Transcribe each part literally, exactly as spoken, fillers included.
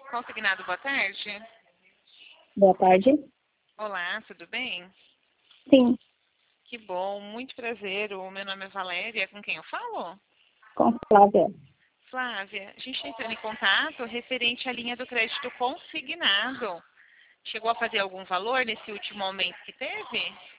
Consignado, boa tarde. Boa tarde. Olá, tudo bem? Sim, Que bom, muito prazer. O meu nome é Valéria, com quem eu falo? com Flávia. Flávia, a gente está entrando em contato referente à linha do crédito consignado. Chegou a fazer algum valor nesse último aumento que teve?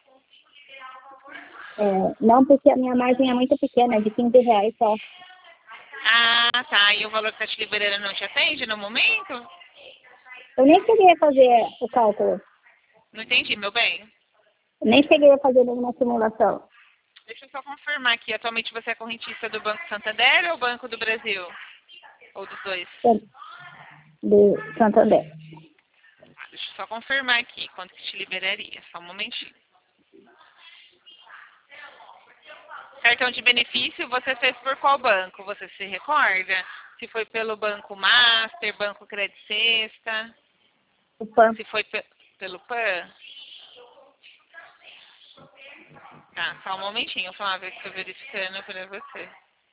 É, não, porque a minha margem é muito pequena, é de quinze reais só. Ah, tá. E o valor que está te liberando não te atende no momento? Eu nem cheguei a fazer o cálculo. Não entendi, meu bem. Nem cheguei a fazer nenhuma simulação. Deixa eu só confirmar aqui. Atualmente você é correntista do Banco Santander ou Banco do Brasil? Ou dos dois? De Santander. Ah, deixa eu só confirmar aqui quanto que te liberaria. Só um momentinho. Cartão de benefício, você fez por qual banco? Você se recorda? Se foi pelo Banco Master, Banco Credit Sexta? O P A N. Se foi pe pelo P A N? Tá, só um momentinho, Flávia, que estou verificando para você.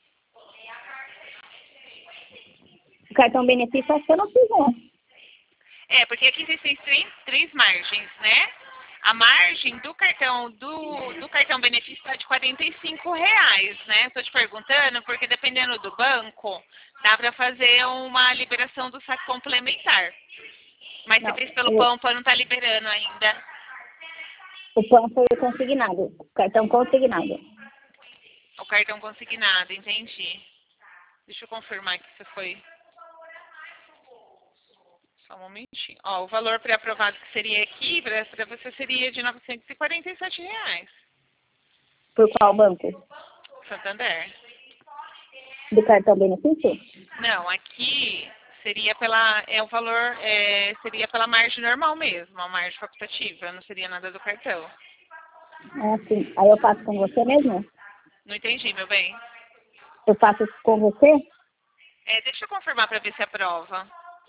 O cartão benefício acho que eu não fiz, não. É, porque aqui existem três, três margens, né? A margem do cartão do, do cartão benefício está de quarenta e cinco reais, né? Estou te perguntando porque dependendo do banco, dá para fazer uma liberação do saque complementar. Mas você Não. fez pelo O, P A N, o P A N não está liberando ainda. o P A N foi o consignado. O cartão consignado. O cartão consignado, entendi. Deixa eu confirmar que isso foi... Só um momentinho. Ó, o valor pré-aprovado que seria aqui, para você seria de novecentos e quarenta e sete reais. Por qual banco? Santander. Do cartão benefício? Não, aqui seria pela... É o valor... É, seria pela margem normal mesmo, a margem facultativa. Não seria nada do cartão. Ah, sim. Aí eu faço com você mesmo? Não entendi, meu bem. Eu faço com você? É, deixa eu confirmar para ver se aprova.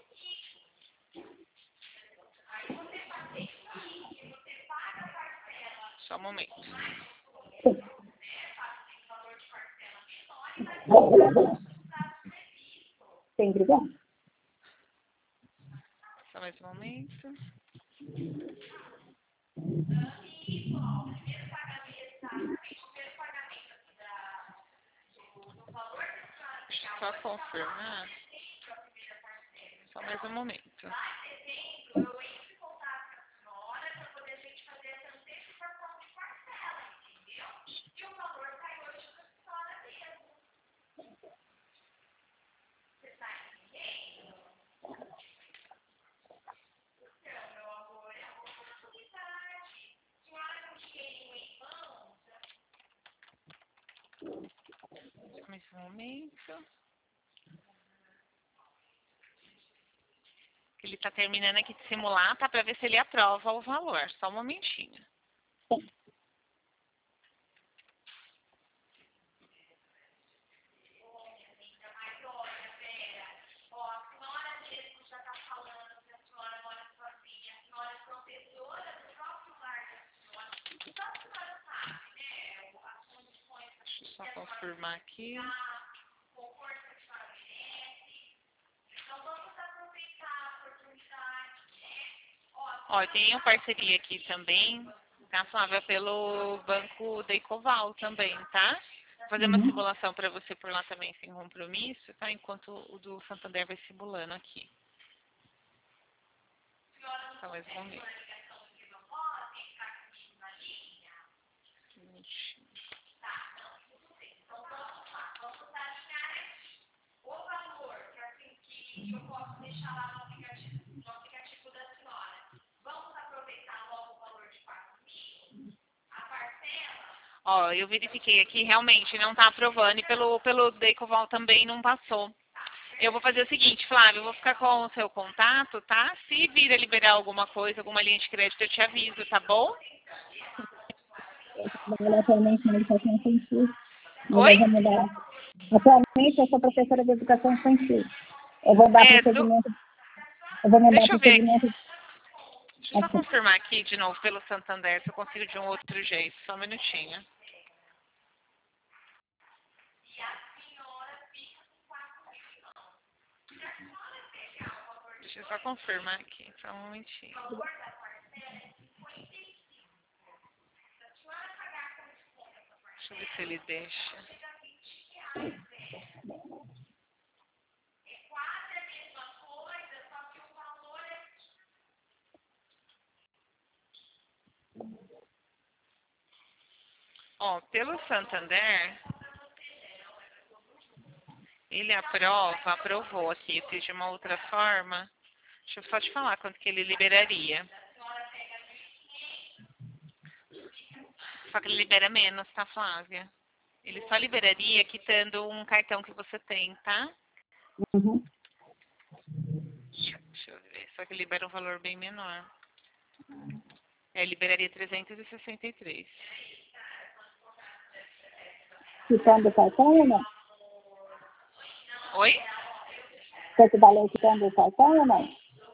Só um momento. Sim. Sem brigar? Só mais um momento. Deixa eu só confirmar. Só mais um momento. Só mais um momento. Ele está terminando aqui de simular, tá? Para ver se ele aprova o valor. Só um momentinho. Deixa eu só confirmar aqui. Ó, tem uma parceria aqui também, tá, Flávia, pelo Banco Deicoval também, tá? Vou fazer uma Uhum. simulação para você por lá também, sem compromisso, tá? Enquanto o do Santander vai simulando aqui. Só mais um momento. Ó, eu verifiquei aqui, realmente não está aprovando e pelo, pelo Deicoval também não passou. Eu vou fazer o seguinte, Flávio, eu vou ficar com o seu contato, tá? Se vir a liberar alguma coisa, alguma linha de crédito, eu te aviso, tá bom? Atualmente na educação infantil. Mas Oi? eu vou mudar. Atualmente eu sou professora de educação infantil. Eu vou dar É, do... procedimento. Eu vou mudar deixa eu ver aqui. procedimento. Deixa eu só Assim. confirmar aqui de novo pelo Santander, se eu consigo de um outro jeito. Só um minutinho. Deixa eu só confirmar aqui, só um momentinho. Deixa eu ver se ele deixa. Ó, pelo Santander, ele aprova, aprovou aqui, eu fiz de uma outra forma. Deixa eu só te falar quanto que ele liberaria. Só que ele libera menos, tá, Flávia? Ele só liberaria quitando um cartão que você tem, tá? Uhum. Deixa, deixa eu ver, só que libera um valor bem menor. É, liberaria trezentos e sessenta e três. Quitando o cartão ou não? Oi? Você valeu quitando o cartão ou não?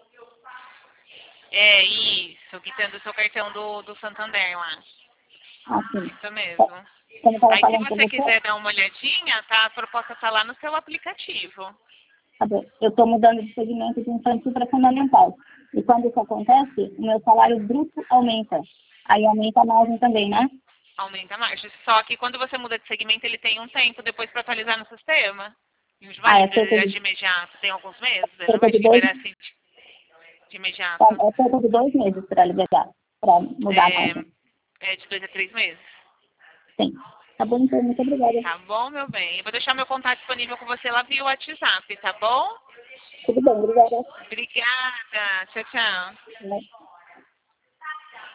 É, isso, quitando o seu cartão do, do Santander lá. Ah, sim. Isso mesmo. Como eu estava Aí se falando com você você, quiser dar uma olhadinha, tá? A proposta tá lá no seu aplicativo. tá bom, eu estou mudando de segmento de infantil para fundamental. E quando isso acontece, o meu salário bruto aumenta. Aí aumenta a margem também, né? Aumenta a margem. Só que quando você muda de segmento, ele tem um tempo depois para atualizar no sistema. E os Ah, é valores cerca de, de, de imediato tem alguns meses, ele não cerca vai de te dois, liberar assim de, de imediato. é cerca de dois meses para liberar, para mudar a É, margem. é de dois a três meses. Sim. Tá bom, então, muito obrigada. Tá bom, meu bem? Eu vou deixar meu contato disponível com você lá via WhatsApp, tá bom? Tudo bem, obrigada. Obrigada. Tchau, tchau. Né?